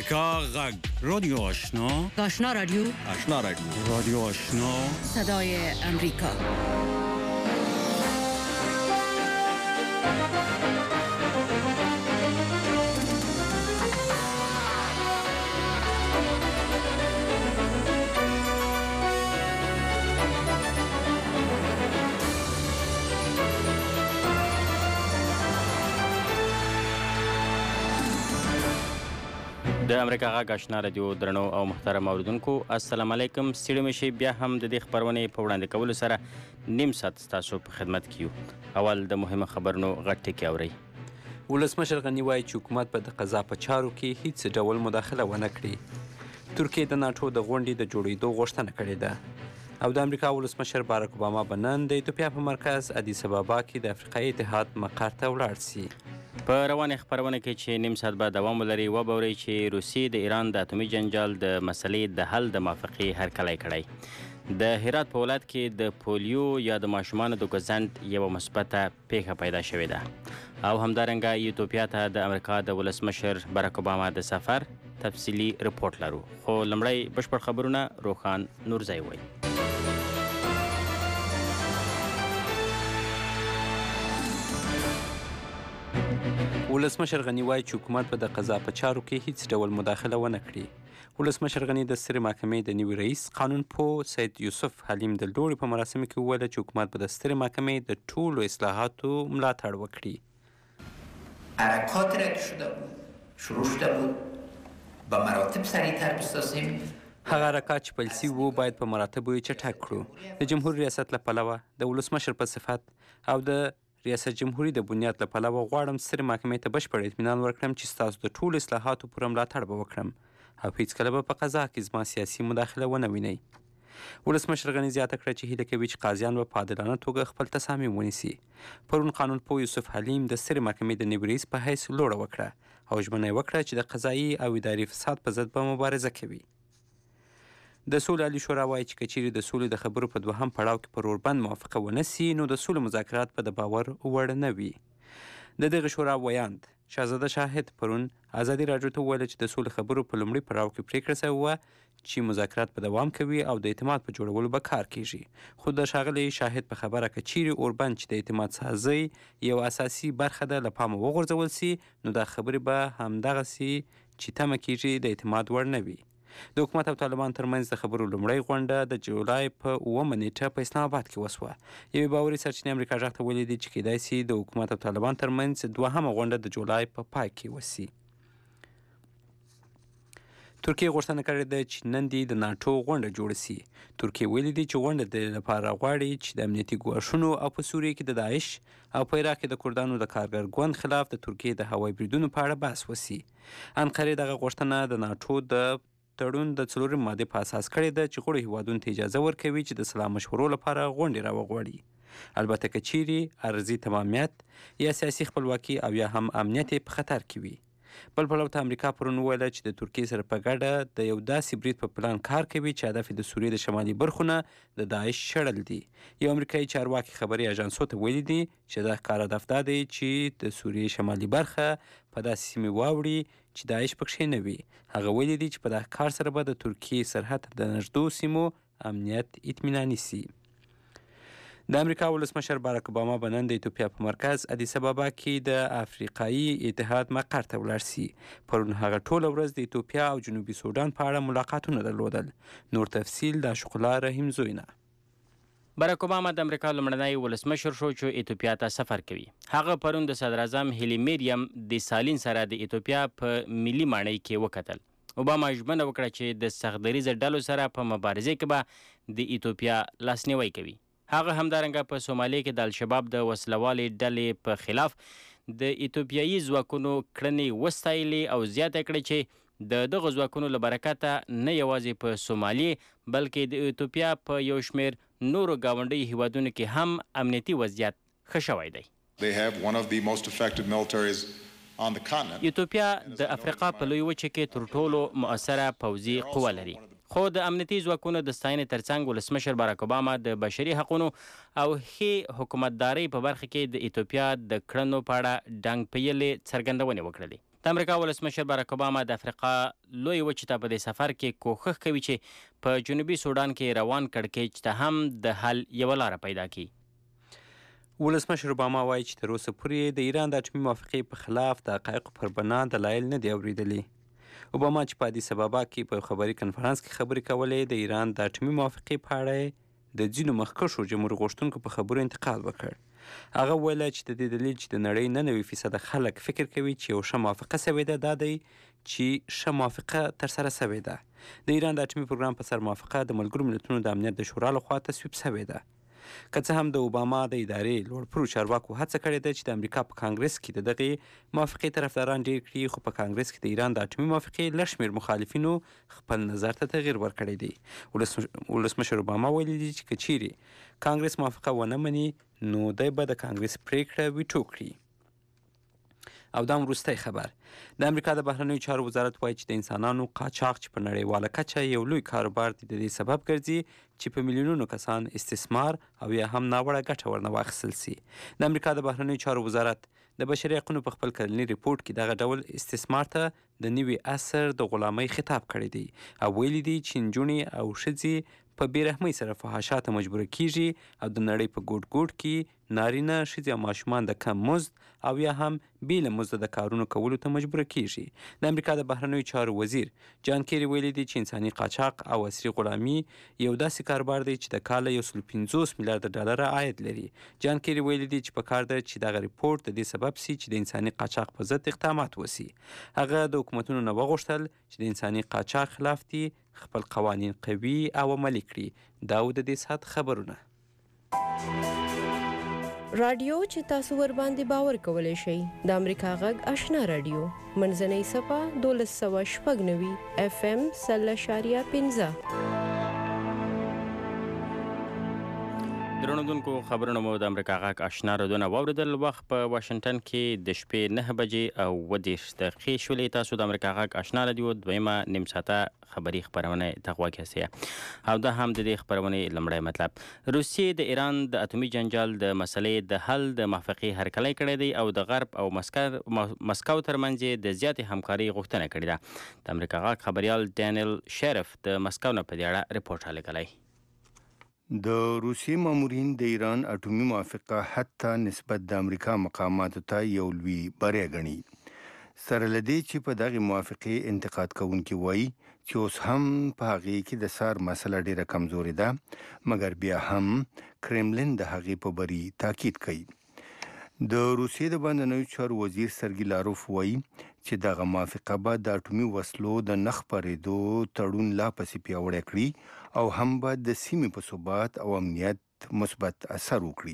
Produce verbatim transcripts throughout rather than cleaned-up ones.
امریکا غږ رادیو آشنا آشنا رادیو آشنا رادیو رادیو آشنا صدای امریکا. د امریکا غږ آشنا رادیو درنو او محترم اوریدونکو السلام علیکم. ستړي مشئ، بیا هم د دې خپرونې په وړاندې کولو سره نیم ساعت ستاسو په خدمت کې یو. اول د مهمو خبرونو غټ ټکي اورئ. ولسمشر غني وایي چې حکومت به د قضا په چارو کې هیڅ ډول مداخله ونه کړي. ترکیه د ناټو د غونډې د جوړېدو غوښتنه کړې ده او د امریکا ولسمشر باراک اوباما به نن د ایتوپیا په مرکز ادیس ابابا کې د افریقایي اتحاد مقر ته ولاړ سي. په روانې خپرونه کې چې نیم ساعت به دوام ولري وبورئ چې روسیې د ایران د اتومي جنجال د مسلې د حل د موافقې هرکلی کړی. د هرات په ولایت کې د پولیو یا د ماشومانو د ګوزند یوه مثبته پیښه پیدا شوې ده او همدارنګه ایتوپیا ته د امریکا د ولسمشر باراک اوباما د سفر تفصیلي رپورټ لرو. خو لومړی بشپړ خبرونه روخان نورزی وایي. ولسمشر غني وایي چې حکومت به د قضا په چارو کې هیڅ ډول مداخله ونه کړي. ولسمشر غني د سترې محکمې د نوي رئیس قانون پوه سید یوسف حلیم د لوړې په مراسمو کې وویل چې حکومت به د سترې محکمې د ټولو اصلاحاتو ملاتړ وکړي. حرکات را که شده بود شروع شده بود با مراتب سریعتر بسازیم. هغه حرکات چې پیل سوي وو باید په مراتبو یې چټک کړو. د جمهور ریاست له پلوه د ولسمشر په صفت او د ریاست جمهوریت د بنیاد له پلوه غواړم سترې محکمې ته بشپړ اطمینان ورکړم چې ستاسو د ټولو اصلاحاتو پوره ملاتړ به وکړم او هیڅکله به په قضا کې زما سیاسي مداخله ونه وینئ. ولسمشر غني زیاته کړه چې هیله کوي چې قاضیان به په عادلانه توګه خپل تصامیم ونیسي. پرون قانون پوه یوسف حلیم د سترې محکمې د نوي رئیس په حیث لوړه وکړه او ژمنه یې وکړه چې د قضایي او اداري فساد په ضد به مبارزه کوي. د سولې عالي شورا وایي چې که چیرې د سولې د خبرو په دوهم پړاو کې پر اوربند موافقه ونه سي نو د سولې مذاکرات به د باور وړ نه وي. د دغه شورا ویاند شهزاده شاهد پرون ازادي راډیو ته وویل چې د سولې خبرو په لومړي پړاو کې پریکړه شوې وه چې مذاکرات به دوام کوي او د اعتماد په جوړولو به کار کیږي. خو د ښاغلي شاهد په خبره که چیرې اوربند چې د اعتماد سازۍ یو اساسي برخه ده له پامه وغورځول سي نو دا خبرې به همدغسې چې تمه کیږي د اعتماد وړ نه وي. د حکومت او طالبان ترمنځ د خبرو لومړۍ غونډه د جولای په اوومه نیټه په اسلام آباد کې وسوه. یوې باوري سرچینې امریکا غږ ته ویلي دي چې کیدای سي د حکومت او طالبان ترمنځ دوهمه غونډه د جولای په پا پای کې وسي. ترکیه غوښتنه کړې ده چې نن دې د ناټو غونډه جوړه سي. ترکیه ویلي دي چې غونډه د لپاره غواړي چې د امنیتي ګواښونو او په سوریه کې د داعش او په عراق کې د کردانو د کارګر ګوند خلاف د ترکیه د هوایي بریدونو په اړه بحث وسي. انقرې دغه غوښتنه د ناټو د تړون د څلورمې مادې په اساس کړې ده چې غړو هیوادونو ته اجازه ورکوي چې د سلا مشورو لپاره غونډې راوغواړي. البته که چیرې ارضي تمامیت یا سیاسي خپلواکي او یا هم امنیت په خطر کې وي. بل پلو ته امریکا پرون وویله چې د ترکیې سره په ګډه د یو داسې برید په پلان کار کوي چې هدف د سوریې د شمالي برخونه د داعش شړل دي. یو امریکایي چارواکي خبري اژانسو ته ویلي دي چې دا ښکاره هدف دا دی چې د سوریې شمالي برخه په داسې سیمې واوړي چې داعش پکښې نه وي. هغه ویلي دي چې په دغه کار سره به د ترکیې سرحد د نږدو سیمو امنیت اطمیناني سي. د امریکا ولسمشر باراک اوباما به نن د ایتوپیا په مرکز ادیس ابابا کې د افریقایي اتحاد مقر ته ولاړ سي. پرون هغه ټوله ورځ د ایتوپیا او جنوبي سودان په اړه ملاقاتونه درلودل. نور تفصیل د شقلا رحیم زوینه. باراک اوباما د امریکا لومړنی ولسمشر شو چې ایتوپیا ته سفر کوي. هغه پرون د صدر اعظم هیلی مریم د سالین سره د ایتوپیا په ملي ماڼۍ کې وکتل. اوباما ژمنه وکړه چې د سختدریزه ډلو سره په مبارزې کې به د ایتوپیا لاسنیوی کوي. هغه همدارنګه په سومالیا کې د الشباب د وسلوالې ډلې په خلاف د ایتوپیایي ځواکونو کړنې وستایلې او زیاته کړې چې د دغه ځواکونو له برکته نه یوازې په سومالیا بلکې د ایتوپیا په یو شمېر نورو ګاونډیو هیوادونو کې هم امنیتي وضعیت ښه شوی دی. ایتوپیا د افریقا په لوی وچه کې تر ټولو مؤثره پوځي قوه لري. خو د امنیتي ځواکونو د ستاینې ترڅنګ ولسمشر باراک اوباما د بشري حقونو او ښې حکومتدارۍ په برخه کې د ایتوپیا د کړنو په اړه ډنګ پیلې څرګندونې وکړلې. د امریکا ولسمشر باراک اوباما د افریقا لوی وچې ته په دې سفر کې کوښښ کوي چې په جنوبي سودان کې روان کړکېچ ته هم د حل یوه لاره پیدا کړي. ولسمشر اوباما وایي چې تر اوسه پورې د ایران د اټومي موافقې په خلاف د حقایقو پر بنا دلایل نه دي اورېدلي. اوباما چې په ادیس ابابا کې په خبري کنفرانس کې خبرې کولې، د ایران د اټومي موافقې په اړه د ځینو مخکښو جمهور غوښتونکو په خبرو انتقاد وکړ. هغه ویل چې د دې دلیل چې د نړۍ نه نوي فیصده خلک فکر کوي چې یو ښه موافقه سوې ده دا دی چې ښه موافقه ترسره سوې ده. د ایران د اټومي پروګرام په سر موافقه د ملګرو ملتونو د امنیت د شورا لخوا تصویب سوې ده. که څه هم د اوباما د ادارې لوړپوړو چارواکو هڅه کړې ده چې د امریکا په کانګرس کې د دغې موافقې طرفداران ډېر کړي، خو په کانګرس کې د ایران د اټومي موافقې لږ شمېر مخالفینو خپل نظر ته تغییر ورکړی دی. ولسمشر اوباما ویلي دي چې که چیرې کانګرس موافقه ونه مني نو دی به د کانګرس پریکړه ویټو کړي. او دا وروستی خبر. د امریکا د بهرنیو چارو وزارت وایي چې د انسانانو قاچاق چې په نړیواله کچه یو لوی کاروبار دی، د دې سبب ګرځي چې په میلیونونو کسان استثمار او یا هم ناوړه ګټه ورنه واخیستل سي. د امریکا د بهرنیو چارو وزارت د بشري حقونو په خپل کلني ریپورټ کې دغه ډول استثمار ته د نوي عصر د غلامۍ خطاب کړی دی او ویلي دی چې نجونې او ښځې په بېرحمۍ سره فحاشا ته مجبوره کیږي او د نړۍ په ګوټ ګوټ کې نارینه، ښځې او ماشومان د کم مزد او یا هم بې له مزده د کارونو کولو ته مجبوره کیږي. د امریکا د بهرنیو چارو وزیر جان کیری ویلي دی چې انساني قاچاق او عصري غلامي یو داسې کاروبار دی چې د کاله یو سل پنځوس میلیارده ډالره عاید لري. جان کیری ویلي دی چې په کار ده چې دغه ریپورټ د دې سبب سي چې د انساني قاچاق په ضد اقدامات وسي. هغه د حکومتونو نه وغوښتل چې د انساني قاچاق خلاف دي خپل قوانین قوي او عملي کړي. دا و د دې ساعت خبرونه. رادیو چې تاسو ور باندې باور کولای شئ د امریکا غږ آشنا رادیو منځنۍ صفه دولس سوه شپږ نوي اف ام سل اشاریه پنځه. درنودونکو خبرونه مو د امریکا غږ آشنا رادیو واوریدل. وخت په واشنگټن کې د شپې نه بجې او اووه دېرش دقیقې شولې. تاسو د امریکا غږ آشنا رادیو دویمه نیم ساعته خبري خبرونه ته غوږ یاست او دا هم د دې خبرونې لومړی مطلب. روسیې د ایران د اټومي جنجال د مسلې د حل د موافقې هرکلی کړی دی او د غرب او مسکو ترمنځ د زیاتې همکارۍ غوښتنه کړې ده. د امریکا غږ خبریال ډینیل شریف د مسکو نه په دې اړه رپورټ رالیږلی. د روسیې مامورین د ایران اټومي موافقه حتی نسبت د امریکا مقاماتو ته یو لوی بری ګڼي. سره له دې چې په دغې موافقې انتقاد کوونکي وایي چې اوس هم په هغې کې د سار مسله ډېره کمزورې ده، مګر بیا هم کرملن د هغې په بري تاکید کوي. د روسیې د بهرنیو چارو وزیر سرګي لاروف وایي چې دغه موافقه به د اټومي وسلو د نه خپرېدو تړون لا پسې پیاوړی کړي او هم به د سیمې په ثبات او امنیت مثبت اثر وکړي.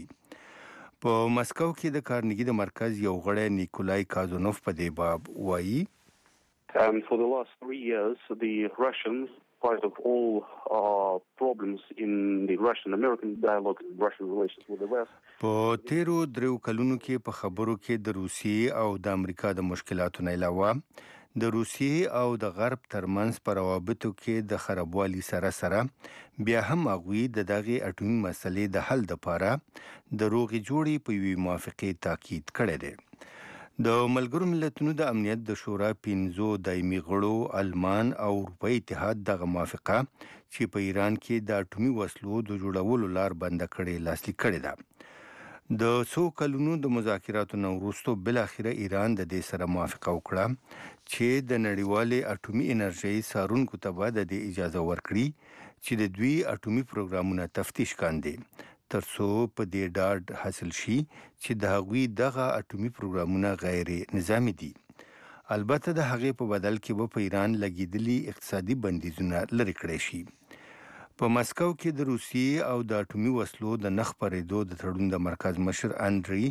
په مسکو کې د کارنګي د مرکز یو غړی نیکولای کازونوف په دې باب وایي And for the last three years, the Russians, part of all uh, problems in the Russian-American dialogue and Russian relations with the West. په تیرو دریو کلونو کې په خبرو کې د روسیې او د امریکا د مشکلاتو نه علاوه د روسیې او د غرب ترمنځ په روابطو کې د خرابوالي سره سره بیا هم هغوی د دغې اټومي مسلې د حل دپاره د روغې جوړې په یوې موافقې تاکید کړی دی. د ملګرو ملتونو د امنیت د شورا پنځو دایمي غړو المان او اروپایي اتحاد دغه موافقه چې په ایران کې د اټومي وسلو د جوړولو لار بنده کړې لاسلیک کړې ده. د څو کلونو د مذاکراتو نه وروسته بالاخره ایران د دې سره موافقه وکړه چې د نړیوالې اټومي انرژۍ څارونکو ته به د دې اجازه ورکړي چې د دوی اټومي پروګرامونه تفتیش کاندي، ترڅو په دې ډاډ حاصل شي چې د هغوی دغه اټومي پروګرامونه غیر نظامي دي. البته د هغې په بدل کې به په ایران لګېدلي اقتصادي بندیزونه لرې کړی شي. په مسکو کې د روسیې او د اټومي وسلو د نه خپرېدو د تړون د مرکز مشر اندري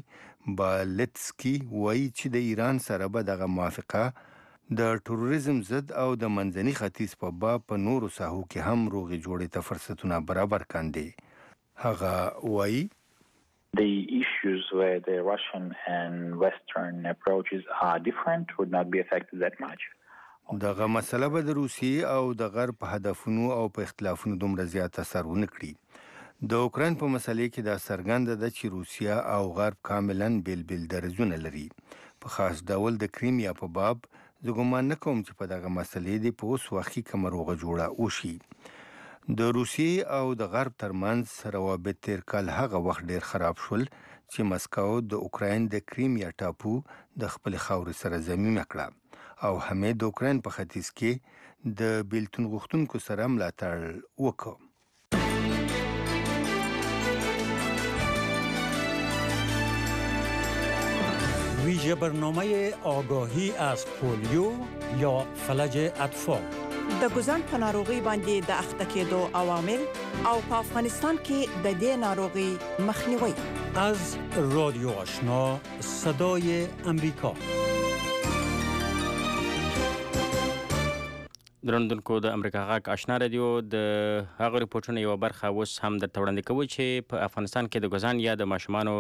بالتسکي وایي چې د ایران سره به دغه موافقه د تروریزم ضد او د منځني ختیځ په باب په نورو ساحو کې هم روغې جوړې ته فرصتونه برابر کاندي. هغه وایي The issues where the Russian and Western approaches are different would not be affected that much. دغه مسله به د روسیې او د غرب په هدفونو او په اختلافونو دومره زیات اثر ونه کړي. د اوکراین په مسلې کې دا څرګنده ده چې روسیه او غرب کاملا بیل بیل درزونه لري. په خاص ډول د کریمیا په باب زه ګمان نه کوم چې په دغه مسلې دې په اوس وخت کې کومه روغه جوړه وشي. د روسیې او د غرب ترمنځ روابط تیر کال هغه وخت ډیر خراب شول چې مسکو د اوکراین د کریمیا ټاپو د خپل خاورې سره ضمیمه کړه او همې د اوکراین په ختیځ کې د بیلتون غوښتونکو سره ملاتړ وکړ. ویژه برنامه آگاهی از پولیو یا فلج اطفال د ګوزن په ناروغي باندې د اخته کېدو عوامل او په افغانستان کې د دې ناروغي مخنیوي. از رادیو آشنا صدای امریکا. درنوونکو د امریکا غاک آشنا رادیو د هغه ریپورتونو یو برخه اوس هم د توړاندې کوي چې په افغانستان کې د ګوزن یا د ماشومانو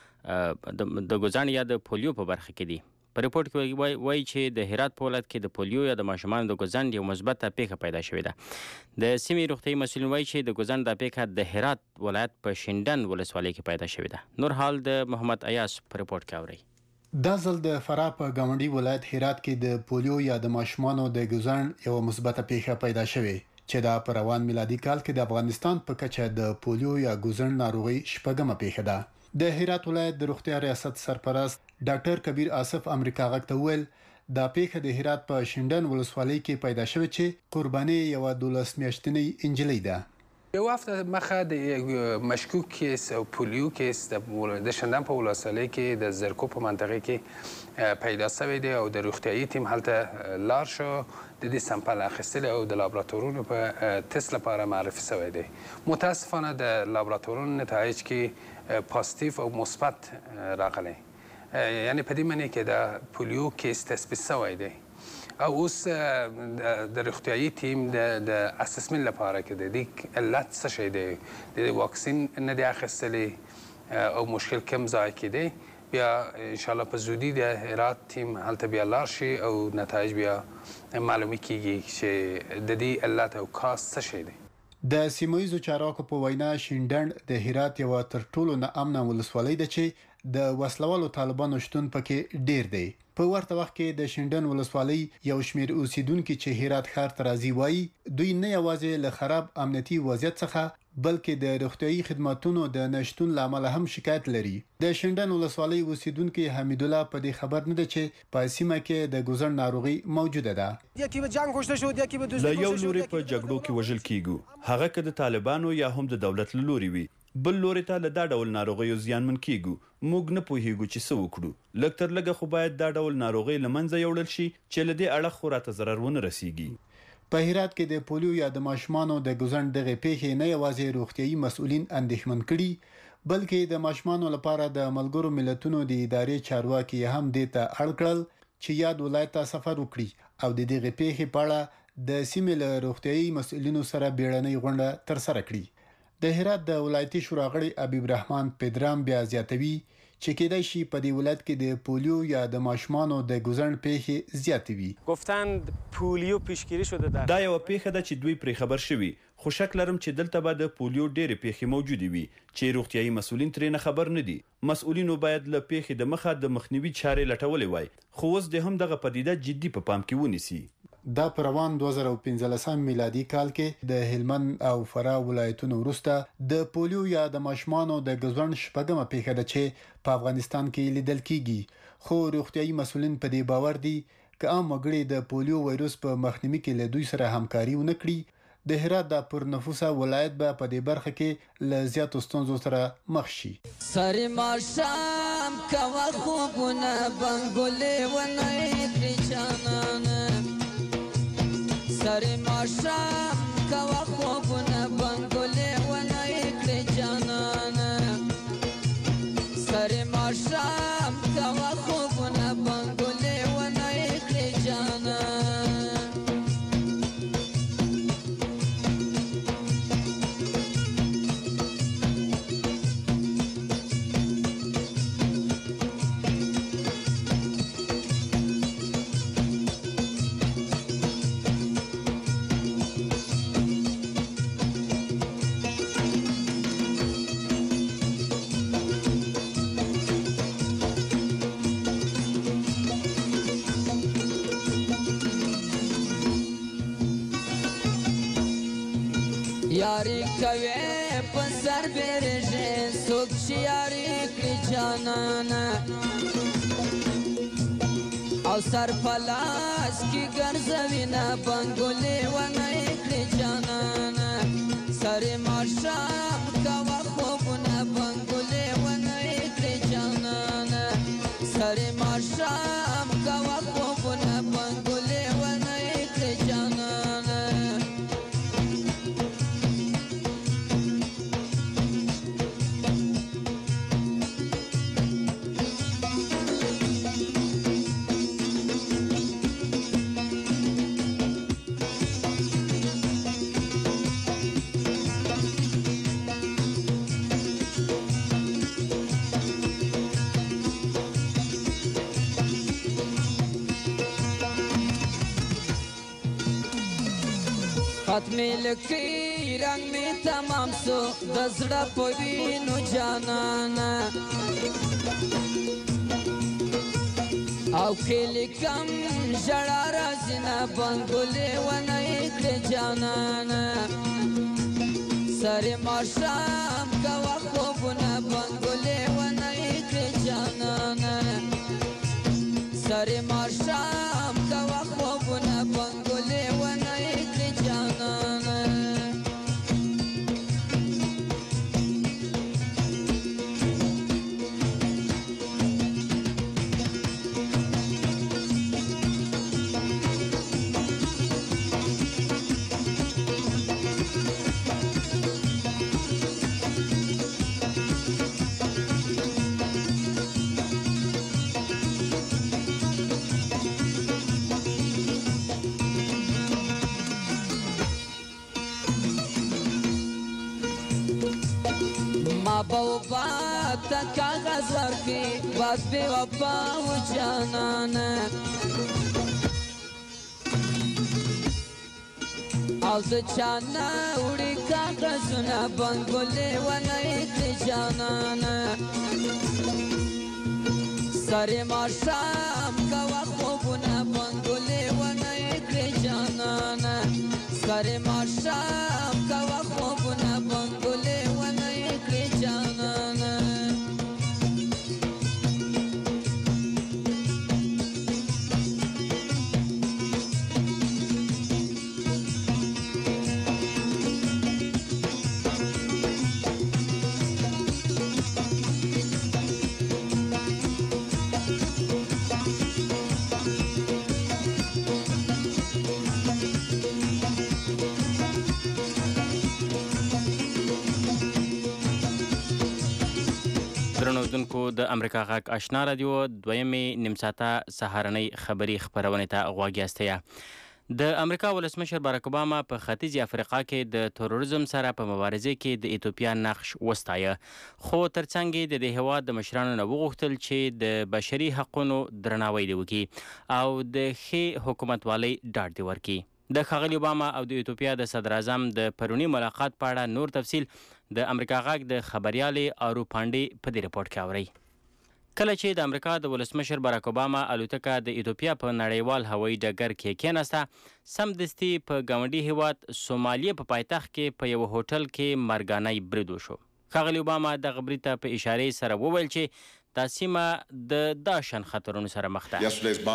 د ګوزن یا د پولیو په برخه کې دي. په ریپورت کې وایي وای چې د هرات په ولایت کې د پولیو یا د ماشومانو د ګوزن یو مثبته پیښه پیدا شوې ده. د سیمې روغتیايي مسؤلین وایي چې د ګوزن د پیښه د هرات ولایت په شینډن ولسوالۍ کې پیدا شوې ده. نور حال د محمد ایاس په ریپورت کې اوري. دا ځل د فراه په ګاونډي ولایت هرات کې د پولیو یا د ماشومانو د ګوزن یو مثبته پیښه پیدا شوې چې دا په روان میلادي کال کې د افغانستان په کچه د پولیو یا ګوزن ناروغي شپږمه پیښه ده. د هرات ولایت د روغتیا ریاست سرپرست ډاکټر کبیر آصف امریکا غږ ته ویل دا پیښه د هرات په شینډن ولسوالۍ کې پیدا شوه چې قرباني یو دولس میاشتنۍ انجلۍ ده. یو هفته مخه د مشکوک کیس او پولیو کیس د شینډن په ولسوالۍ کې د زرکو په منطقه کې پیدا شوی دی او د روغتیايي تیم هلته لار شو د دې سمپل اخیستل او د لابراتورونو په تست لپاره معرفي شوی دی. متاسفانه د لابراتورونو نتایج کې پازیتیو او مثبت راغلی، یعنی په دې معنی کې د پولیو کیس تثبیت شوی دی او اوس د روغتیايي تیم د اسسمنت لپاره کې د دې علت څه شی دی، د واکسین نه دی اخیستلی او مشکل کم ځای کې دی. بیا انشاءالله په زودی د هرات تیم هلته بیا لاړ شي او نتایج بیا معلومه کیږي چې د دې علت او کاس څه شی دی. د سیمایي چارواکو په وینا شینډن د هرات یو تر ټولو نه امنه ولسوالۍ ده چې د وسلوالو طالبانو شتون پکې ډیر دی. په ورته وخت کې د شینډن ولسوالۍ یو شمېر اوسیدونکو چې هرات ښار ته راځي وایي دوی نه یوازې له خراب امنیتي وضعیت څخه بلکې د روغتیايي خدماتونو د نشټون لامل هم شکایت لري. د شینډن ولسوالۍ اوسیدونکو حمید الله په دې خبر نه ده چې په سیمه کې د ګوزن ناروغي موجوده ده. یکی به جنگ کشته شو، یکی به له یو لوري په جګړو کې وژل کیږو، هغه که د طالبانو یا هم د دولت لوري وي، بل لوري ته له دا ډول ناروغیو زیانمن کیږو. موږ نه پوهیږو چې څه وکړو. لږ تر لږه خو باید دا ډول ناروغي له منځه یوړل شي چې له دې اړخ خو راته ضرر ونه رسیږي. په هرات کې د پولیو یا د ماشومانو د ګوزن دغه پیښې نه یوازې روغتیايي مسؤلین اندېښمن کړي بلکې د ماشومانو لپاره د ملګرو ملتونو د ادارې چارواکي هم دې ته اړ کړل چې یاد ولایت ته سفر وکړي او د دغه پیښې په اړه د سیمې له روغتیايي مسؤلینو سره بیړنۍ غونډه ترسره کړي. د هرات د ولایتي شورا غړي حبیب رحمان پدرام بیا زیاتوي چې کېدای شي په دې ولایت کې د پولیو یا د ماشومانو د ګوزن پیښې زیاتې وي. گفتند پولیو پیشگیری شده ده. دا یو پیښه ده چې دوی پرې خبر شوي، خو شک لرم چې دلته به د پولیو ډېرې پیښې موجودې وي چې روغتیايي مسؤلین ترې نه خبر نه دي. مسؤلینو باید له پیښې د مخه د مخنیوي چارې لټولې وای، خو اوس د هم دغه پدیده جدي په پام کې ونیسي. دا په روان دوه زره پنځلسم میلادي کال کې د هلمند او فراه ولایتونو وروسته د پولیو یا د ماشومانو د ګوزن شپږمه پیښه ده چې په افغانستان کې لیدل کیږي. خو روغتیايي مسؤلین په دې باور دي چې عام وګړي د پولیو وایروس په مخنیوي کې له دوی سره همکاري ونه کړي د هرات د پرنفوسه ولایت به په دې برخه کې له زیاتو ستونزو سره مخ شي. سری ماشام کوا خوبونه بنګولې ونې پریچانانه سری ماشام کوا خوبونه بنګولې ونې پریچانانه سری ماشام کوا خوبونه بنګولې ونې پریچانانه یاری کوي په سر بیرږي څوک چې یاری کړي جانانه او سر په لاس کې ګرځوینه بنګولې ونه یې کړي جانانه سر ماښام کوه خوبونه بنګولې ونه یې کړي جانانه سر ماښام کوه خوبونه بنګولې ونه یې کړي جانانه ختمی لکی رنگ می تمام سو دزړه په وینو جانانه او کلی کم ژړا راځي نه بنګولې ونه یې کړې جانانه سر ماښام کوه خوبونه بنګولې ونه یې کړې جانانه سر ماښام کوه خوبونه بنګولې ونه یې کړې جانانه ما بابا تا کاغذ ورکی بس بی وفا و جانانه او د چانه وړي کاغذونه بنګولې ونه یې کړې جانانه سر ماښام کوه خوبونه بنګولې ونه یې کړې جانانه سر ماښام کوه خوبونه بنګولې ونه یې کړې جانانه درنوونکو د امریکا غږ آشنا رادیو دویمې نیم ساعته سهارنۍ خبري خپرونې ته غوږ یاستئ. د امریکا ولسمشر باراک اوباما په ختیځې افریقا کې د تروریزم سره په مبارزه کې د ایتوپیا نقش وستایه، خو ترڅنګ یې د دې هیواد د مشرانو نه وغوښتل چې د بشري حقونو درناوی دې وکړي او د ښې حکومتوالۍ ډاډ دې ورکړي. د ښاغلي اوباما او د ایتوپیا د صدر اعظم د پروني ملاقات په اړه نور تفصیل د امریکا غږ د خبریالې آرو پانډې په دې رپورټ کې اورئ. کله چې د امریکا د ولسمشر باراک اوباما الوتکه د ایتوپیا په نړیوال هوایي ډګر کې کېناسته، سمدستي په ګاونډي هیواد سومالیې په پایتخت کې په یو هوټل کې مرګانه برید وشو. ښاغلي اوباما دغه برید ته په اشارې سره وویل چې دا سیمه د دا شان خطرونو سره مخ ده.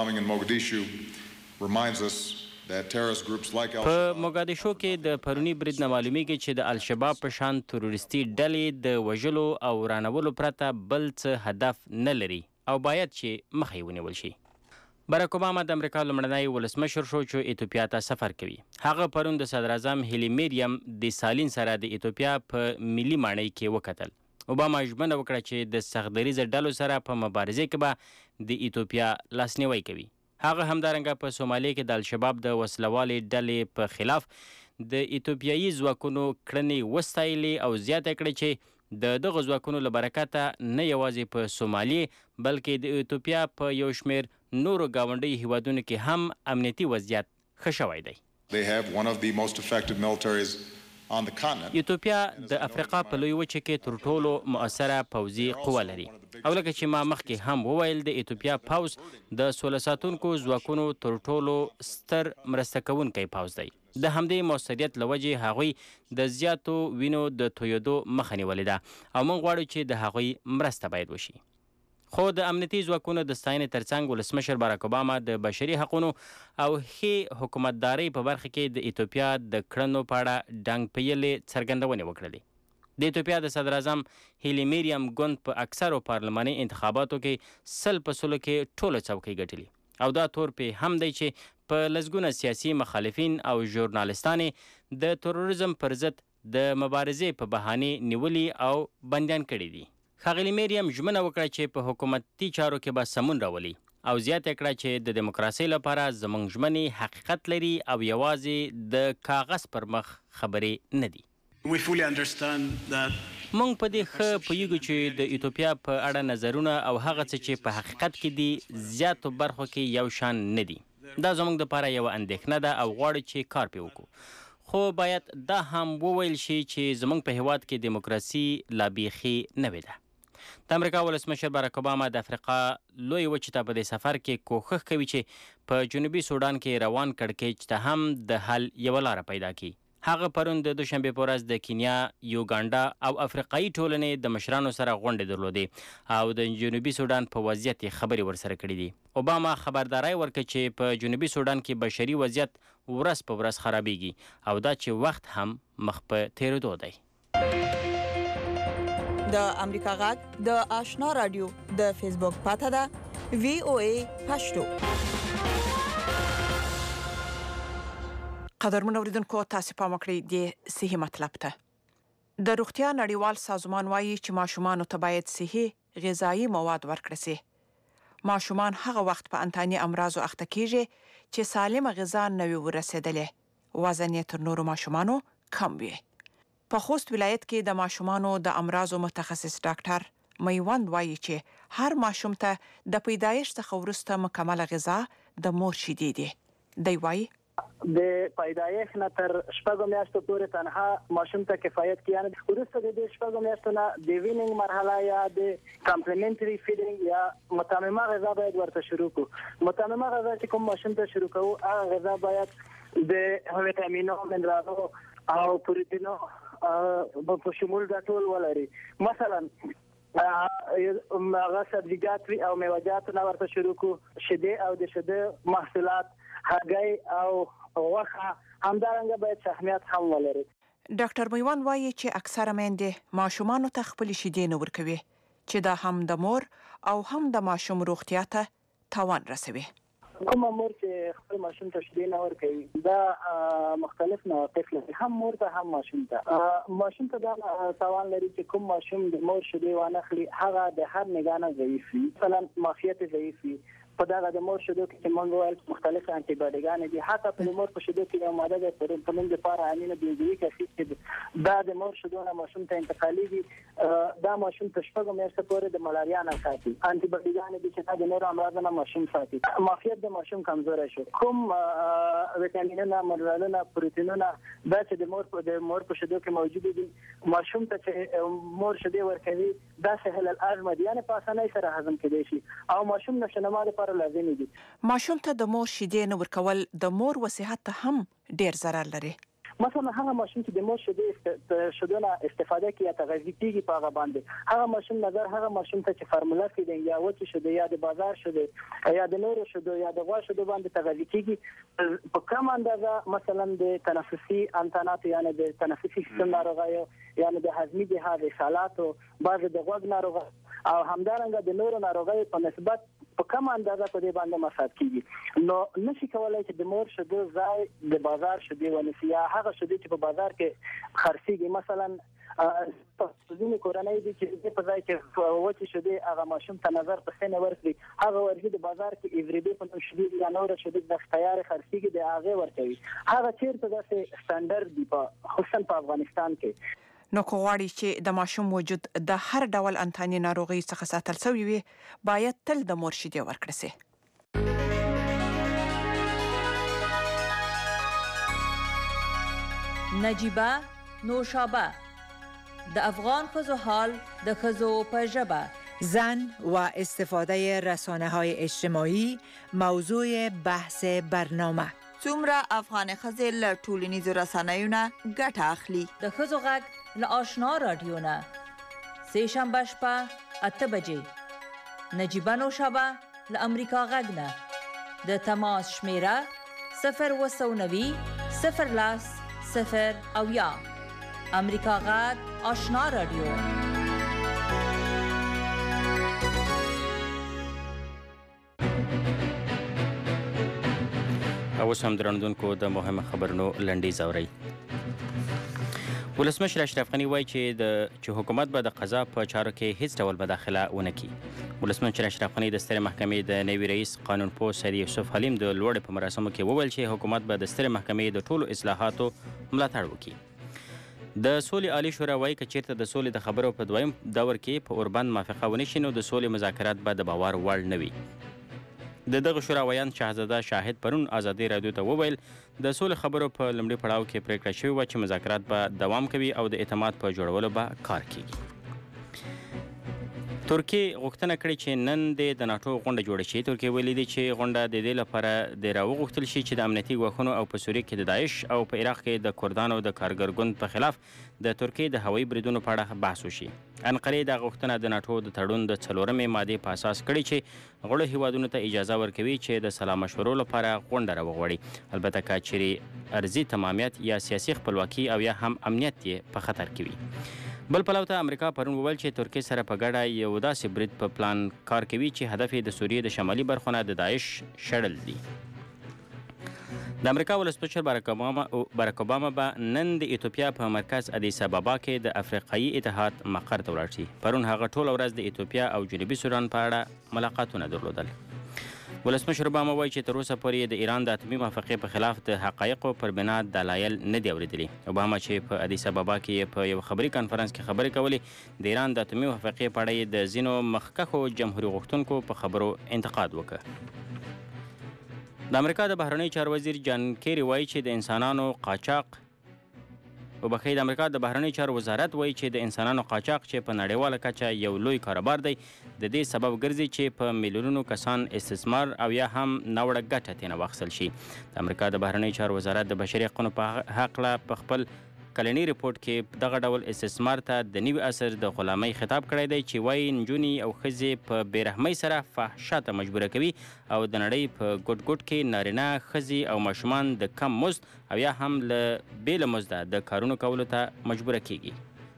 په موګادیشو کې د پروني برید نه معلومیږي چې د الشباب په شان تروریستي ډلې د وژلو او رانولو پرته بل څه هدف نه لري او باید چې مخه یې ونیول شي. باراک اوباما د امریکا لومړنی ولسمشر شو چې ایتوپیا ته سفر کوي. هغه پرون د صدر اعظم هیلی میریم د سالین سره د ایتوپیا په ملي ماڼۍ کې وکتل. اوباما ژمنه وکړه چې د سختدریزه ډلو سره په مبارزه کې به د ایتوپیا لاسنیوی کوي. هغه همدارنګه په سومالیې کې د الشباب د وسلوالې ډلې په خلاف د ایتوپیایي ځواکونو کړنې وستایلې او زیاته کړې چې د دغه ځواکونو له برکته نه یوازې په سومالیې بلکې د ایتوپیا په یو شمېر نورو ګاونډي هیوادونو کې هم امنیتي وضعیت ښه شوی دی. They have one of the most effective militaries ایتوپیا د افریقا په لوی وچه کې تر ټولو مؤثره پوځي قوه لري او لکه چې ما مخکې هم وویل د ایتوپیا پوځ د سوله ساتونکو ځواکونو تر ټولو ستر مرسته کوونکی پوځ دی. د همدې موثریت له وجې هغوی د زیاتو وینو د تویېدو مخه نیولې ده او موږ غواړو چې د هغوی مرسته باید وشي. خو د امنیتي ځواکونو د ستاینې ترڅنګ ولسمشر باراک اوباما د بشري حقونو او ښې حکومتدارۍ په برخه کې د ایتوپیا د کړنو په اړه ډنګ پیلې څرګندونې وکړلې. د ایتوپیا د صدر اعظم هیلي میریم ګوند په اکثرو پارلماني انتخاباتو کې سل په سلو کې ټوله څوکۍ ګټلي او دا تور پې هم دی چې په لسګونه سیاسي مخالفین او ژورنالستانې د تروریزم پر ضد د مبارزې په بهانې نیولي او بندیان کړي دي. ښاغلي میریم ژمنه وکړه چې په حکومتي چارو کې به سمون راولي او زیاته کړه چې د دیموکراسۍ لپاره زموږ ژمنې حقیقت لري او یوازې د کاغذ پر مخ خبرې نه دي. موږ په دې ښه پوهیږو چې د ایتوپیا په اړه نظرونه او هغه څه چې په حقیقت کې دي زیاتو برخو کې یو شان نه دي. دا زموږ دپاره یوه اندېښنه ده او غواړو چې کار پرې وکړو. خو باید دا هم وویل شي چې زموږ په هیواد کې دیموکراسي لا بیخي نوې ده. د امریکا ولسمشر باراک اوباما د افریقا لوی وچې ته په دې سفر کې کوښښ کوي چې په جنوبي سودان کې روان کړکېچ ته هم د حل یوه لاره پیدا کړي. هغه پرون د دوشنبې په ورځ د کینیا، یوګانډا او افریقایي ټولنې د مشرانو سره غونډې درلودې او د جنوبي سودان په وضعیت یې خبرې ورسره کړي دي. اوباما خبرداری ورکړه چې په جنوبي سودان کې بشري وضعیت ورځ په ورځ خرابېږي او دا چې وخت هم مخ په تېرېدو دی. د امریکا غږ د آشنا رادیو د فیسبوک پاته ده وی او ای پښتو. قدرمن اوریدونکو تاسو په مکړی د صحي مطلب ته د روغتیا نړیوال سازمان وایي چې ماشومان ته باید صحي غذایی مواد ورکړل شي. ماشومان هغه وخت په انتاني امراضو اخته کیږي چې سالمه غذا نه وي ورسېدلې، وزن یې تر نورو ماشومانو کم وي. په خوست ولایت کې د ماشومانو د امراضو متخصص ډاکټر میوند وایي چې هر ماشوم ته د پیدایښت څخه وروسته مکمله غذا د مور شیدې دي. دی وایي د پیدایښت نه تر شپږو میاشتو پورې تنها ماشوم ته کفایت کوي. یعنې وروسته د دې شپږو میاشتو نه د وینینګ مرحله یا د کمپلیمنټري فیډینګ یا متممه غذا باید ورته شروع کړو. متممه غذا چې کوم ماشوم ته شروع کوو هغه غذا باید د ویټامینو، منرالو او پروتینو په شمول دا ټول ولري. مثلا هغه سبزیجات او میوه‌جات نه ورته شروع کو، شیدې او د شیدې محصولات، هګۍ او غوښه همدارنګه باید سهمیت هم ولري. ډاکټر میوان وایي چې اکثره میندې ماشومانو ته خپل شیدې نه ورکوي چې دا هم د مور او هم د ماشوم روغتیا ته تاوان رسوي. کومه مور چې خپل ماشوم ته شیدې نه ورکوي دا مختلف نواقص لري، هم مور ته هم ماشوم ته. ماشوم ته دا تاوان لري چې کوم ماشوم د مور شیدې وانخلي هغه د هر نگاه نه ضعیف وي، مثلا معافیت ضعیف وي. په دغه د مور شیدو کې چې موږ وایل مختلف انټي باډیګانې دي، حتی په مور په شیدو کې یو ماده ده چې موږ لپاره امینو بنزویک اسید چې دا د مور شیدو نه ماشوم ته انتقالېږي. دا ماشوم ته شپږ میاشتې پورې د ملاریا نه ساتي. انټي باډیګانې دي چې دا د نورو امراضو نه ماشوم ساتي. معافیت د ماشوم کمزوری شو. کوم ویټامینونه، منرالونه، پروتینونه دا چې د مور په د مور په شیدو کې موجود دي ماشوم ته چې مور شیدې ورکوي دا سهل الهضم دي، یعنې په اسانۍ سره هضم کېدای شي او ماشوم نشونما لپاره لازمي دي. ماشوم ته د مور شیدې نه ورکول د مور و صحت ته هم ډیر ضرر لري. مثلا هغه ماشوم چې د مور شیدې شیدونه استفاده کوي یا تغذیه کیږي په هغه باندې، هغه ماشوم نظر هغه ماشوم ته چې فارمولا فیډینګ یا وچې شیدې یا د بازار شیدې یا د نورو شیدو یا د غوا شیدو باندې تغذیه کیږي په کم اندازه مثلا د تنفسي انتاناتو یعنی د تنفسي سیستم ناروغیو یعنی د هضمي جهاز اصالاتو، بعض د غوږ ناروغي او همدارنګه د نورو ناروغیو په نسبت په کم اندازه په دې باندې مصرف کیږي. نو نشي کولای چې د مور شیدو ځای د بازار شیدې ونیسي یا هغه شیدې چې په بازار کې خرڅېږي. مثلا ځینې کورنۍ دي چې په ځای کې وچې شیدې هغه ماشوم ته نظر په سینه ورکړي، هغه ورځي د بازار کې ایوریډي په نوم شیدې یا نور شیدې د تیار خرڅېږي د هغه ورکوي. هغه چیرته داسې سټانډرډ دي په خصوصا په افغانستان کې. نو که غواړي چې د ماشوم وجود د هر ډول انتاني ناروغي څخه ساتل شوی وي باید تل د مور شیدې ورکړل شي. نجیبه نوشابه د افغان ښځو حال د ښځو په ژبه زن و استفاده رسانه های اجتماعی موضوع بحث برنامه څومره افغان ښځې له ټولنیزو رسنیو نه ګټه اخلي د ښځو غږ له آشنا راډیو نه سه شنبه شپه اته بجې نجیبه نوشابه له امریکا غږ نه د تماس شمیره صفر و سو نوي صفر لاس صفر اویا امریکا غږ آشنا راډیو. اوس هم درنوونکو د مهمه خبرونو لنډیز اورئ. ولسمشر اشرف غني وایي چې د چې حکومت به د قضا په چارو کې هیڅ ډول مداخله ونه کړي. ولسمشر اشرف غني د سترې محکمې د نوي رئیس قانونپوه سید یوسف حلیم د لوړې په مراسمو کې وویل چې حکومت به د سترې محکمې د ټولو اصلاحاتو ملاتړ وکړي. د سولې عالی شورا وایي که چیرته د سولې د خبرو په دویم دور کې په اوربند موافقه ونه شي نو د سولې مذاکرات به د باور وړ نه وي. د دغه شورا ویان شهزاده شاهد پرون ازادي رادیو ته وویل د سولې خبرو په لومړي پړاو کې پریکړه شوې وه چې مذاکرات به دوام کوي او د اعتماد په جوړولو به کار کیږي. ترکیې غوښتنه کړې چې نن د ناټو غونډه جوړه شي. ترکیې ویلي دي چې غونډه د دې لپاره د راوغوښتل شي چې د امنیتي ګواښونو او په سوریه کې د داعش او په عراق کې د کردانو د کارګر ګوند په خلاف د ترکیې د هوایي بریدونو په اړه بحث وشي. انقرې دا غوښتنه د ناټو د تړون د څلورمې مادې په اساس کړې چې غړو هیوادونو ته اجازه ورکوي چې د سلا مشورو لپاره غونډه راوغواړي، البته که چیرې ارضي تمامیت یا سیاسي خپلواکي او یا هم امنیت یې په خطر کې وي. بل پلو ته امریکا پرون وویل چې ترکیې سره په ګډه یو داسې برید په پلان کار کوي چې هدف یې د سوریې د شمالي برخو نه د داعش شړل دي. د امریکا ولسمشر باراک اوباما باراک اوباما به نن د ایتوپیا په مرکز ادیس ابابا کې د افریقایي اتحاد مقر ته ولاړ شي. پرون هغه ټوله ورځ د ایتوپیا او جنوبي سودان په اړه ملاقاتونه درلودل. ولسمشر اوباما وایي چې تر اوسه پورې د ایران د اتمي موافقې په خلاف د حقایقو پر بنا دلایل نه دي اورېدلي. اوباما چې په ادیس ابابا کې په یو خبري کانفرنس کې خبرې کولې د ایران د اتمي موافقې په اړه د ځینو مخکښو جمهوري غوښتونکو په خبرو انتقاد وکړ. د امریکا د بهرنیو چارو وزیر جان کیری وایي چې د انسانانو قاچاق وبخښئ د امریکا د بهرنیو چارو وزارت وایي چې د انسانانو قاچاق چې په نړیواله کچه یو لوی کاروبار دی د دې سبب ګرځي چې په میلیونونو کسان استثمار او یا هم ناوړه ګټه ترېنه واخیستل شي. د امریکا د بهرنیو چارو وزارت د بشري حقونو په هکله په خپل کلني رپورټ کې دغه ډول استثمار ته د نوي عصر د غلامۍ خطاب کړی دی چې وایي نجونې او ښځې په بېرحمۍ سره فحشا ته مجبوره کوي او د نړۍ په ګوټ ګوټ کې نارینه ښځې او ماشومان د کم مزد او یا هم له بې له مزده د کارونو کولو ته مجبوره کیږي.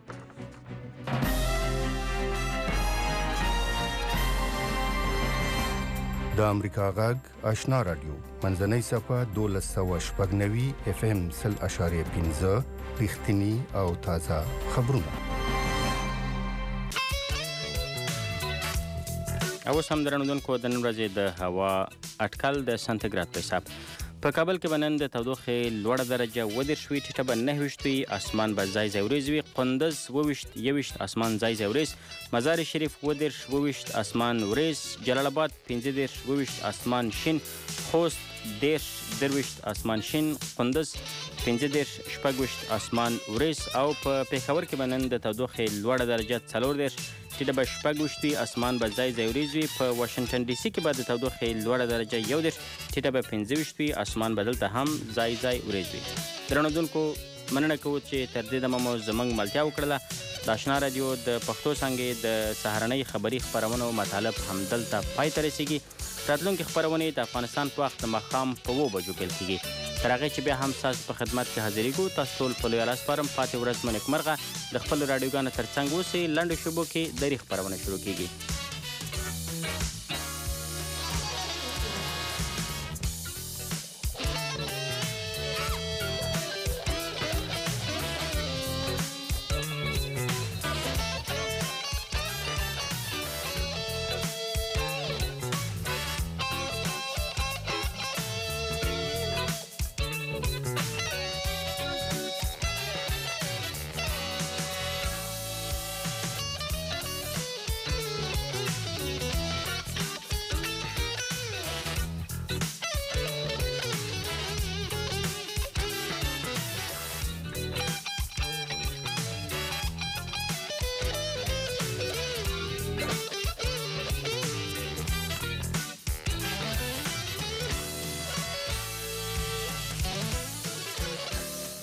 د امریکا غږ آشنا رادیو منځنۍ صفحه دولس سوه شپږ نوي اف ام سل اشاریه پنځه رښتیني او تازه خبرونه. اوس هم درنوونکو د نن ورځې د هوا اټکل د سانتیګراد په حساب په کابل کې به نن د تودوخې لوړه درجه اووه دېرش وي، ټیټه به نهه ویشت وي، اسمان به ځای ځای وریځ وي، قندز اووه ویشت یو ویشت اسمان ځای ځای وریځ، مزار شریف اووه دېرش اووه ویشت اسمان وریځ، جلال آباد پنځه دېرش اووه ویشت اسمان شین، خوست دېرش درویشت اسمان شین، قندز پنځه دېرش شپږ ویشت اسمان وریځ او په پېښور کې به نن د تودوخې لوړه درجه څلور دېرش ټیټه به شپږ ویشت وي، اسمان به ځای ځای وریځ وي. په واشنګټن ډي سي کې به د تودوخې لوړه درجه یو دېرش ټیټه به پنځه ویشت وي، اسمان به دلته هم ځای ځای وریځ وي. درنوونکو مننه کوو چې تر دې دمه مو زموږ ملتیا وکړله. د آشنا راډیو د پښتو څانګې د سهارنۍ خبري خپرونو مطالب همدلته پای ته رسیږي. راتلونکې خپرونې د افغانستان په وخت د ماښام په اووه بجو پیل کیږي. تر هغې چې بیا هم ستاسو په خدمت کې حاضرېږو. تاسو ټول په لویه لاس سپارم. پاتې ورځ مو نیکمرغه. د خپلو راډیوګانو تر څنګ اوسئ. لنډو شیبو کې دري خپرونه شروع کیږي.